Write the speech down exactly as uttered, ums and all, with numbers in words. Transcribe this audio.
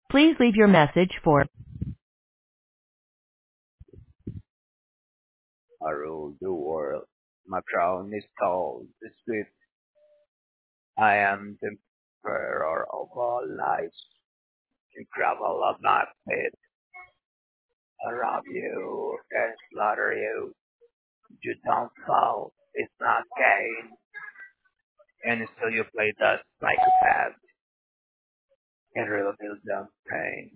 Please leave your message for I rule the world. My crown is tall, the swift. I am the emperor of all life. The gravel of my pit. I rob you and slaughter you. You don't fall, it's not gain. And still you play the psychopath and really feel the pain.